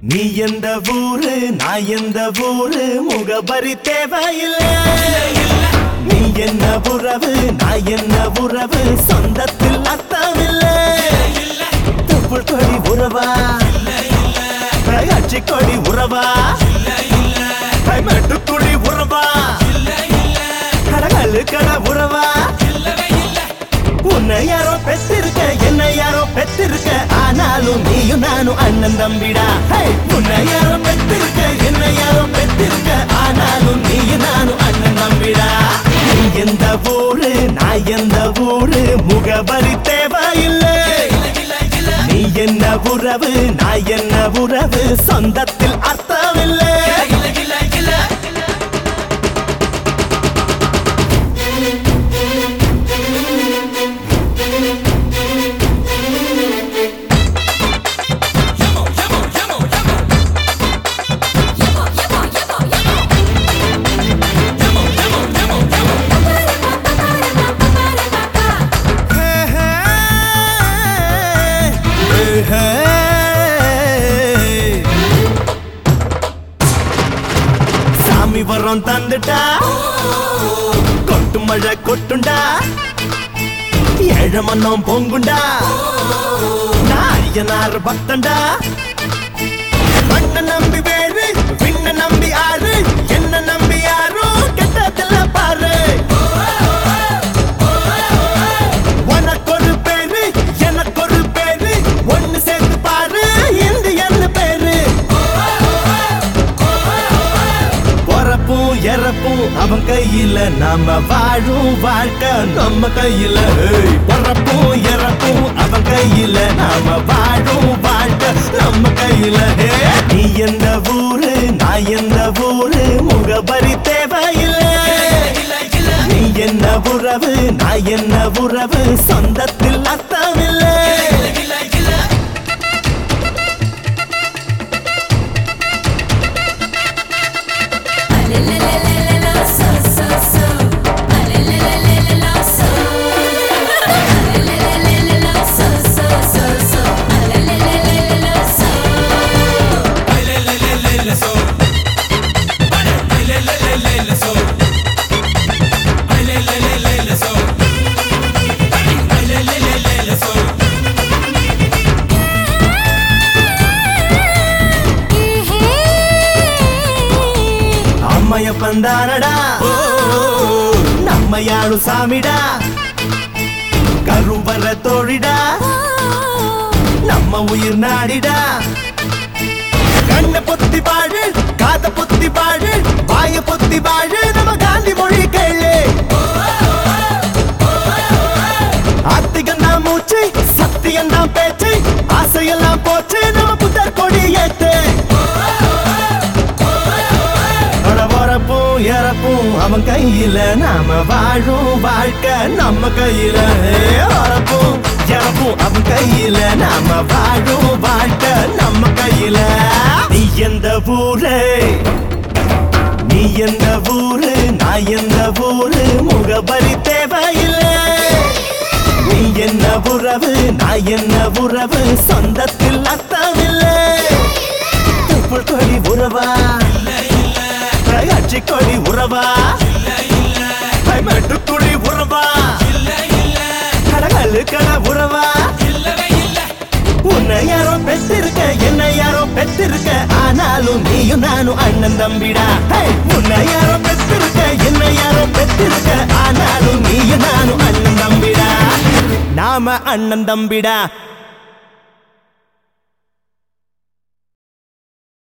நீ எந்த ஊரு நான் எந்த ஊரு முகபரி தேவையில்லை. நீ என்ன உறவு நான் என்ன உறவு சொந்தத்தில் அர்த்தமில்லை. தொப்புள் கொடி உறவா அச்சி கொடி உறவா மெட்டுக்குடி உறவா கடகல்லு கட உறவா. உன்னை யாரோ பெற்றிருக்க என்ன யாரோ பெற்றிருக்க ஆனாலும் நீயும் நானும் அண்ணன் தம்பிடா. உன்னை யாரோ பெற்றிருக்க என்ன யாரோ பெற்றிருக்க ஆனாலும் நீயும் நானும் அண்ணன் தம்பிடா. நீ எந்த ஊரு நான் எந்த ஊரு முகபரி தேவையில்லை. நீ என்ன உறவு நான் என்ன உறவு சொந்தத்தில் அர்த்தமில்லை. சாமி வரம் தந்துட்டா கொட்டு மழை கொட்டுண்டா ஏழ மன்னம் பொங்குண்டா நாயனார் பக்தண்டா. மண்ண நம்பி வேறு விண்ண நம்பி ஆறு என்ன நம்பி யாரோ கெட்டதில்ல பாரு. உனக்கு ஒரு பேரு எனக்கு ஒரு பேரு ஒன்னு சேர்ந்து பாரு இந்தியன்னு பேரு. பொறப்பும் இறப்பும் அவன் கையில நாம வாழும் வாழ்க்கை நம்ம கையில. பொறப்பும் இறப்பும் அவன் கையில நாம வாழும் வாழ்க்கை நம்ம கையில. நீ எந்த ஊரு நான் எந்த ஊரு முகபரி தேவையில்லை. நீ என்ன உறவு நான் என்ன உறவு சொந்தத்தில் அர்த்தமில்லை. அம்மைய பந்தானடா நம்மையாளு சாமிடா கருவற தோழிடா நம்ம உயிர் நாடிடா. கண்ண பொத்தி பாடு காத பொத்தி பாடு வாய பொத்தி பாடு நம்ம காந்தி மொழி கேளு. ஆத்திகந்தான் மூச்சு சத்தியந்தான் பேச்சு ஆசையெல்லாம் போச்சு நம்ம புத்தர் கொடி ஏத்து. இறப்பும் அவன் கையில நாம வாழும் வாழ்க்கை நம்ம கையில. இறப்பும் இறப்பும் அவன் கையில நாம வாழும் வாழ்க்கை நம்ம கையில. நீ எந்த ஊரு நீ எந்த ஊரு நான் எந்த ஊரு முகபரி தேவையில்லை. நீ என்ன உறவு நான் என்ன உறவு சொந்தத்தில் அர்த்தமில்லை. தொப்புள் கொடி உறவா அச்சி கொடி உறவா மெட்டுக்குடி உறவா கடகல்லு கட உறவா. உன்னை யாரோ பெற்றிருக்க என்ன யாரோ பெற்றிருக்க ஆனாலும் நீயும் நானும் அண்ணன் தம்பிடா. உன்னை யாரோ பெற்றிருக்க என்ன யாரோ பெற்றிருக்க ஆனாலும் நீயும் நானும் அண்ணன் தம்பிடா. நாம அண்ணன் தம்பிடா.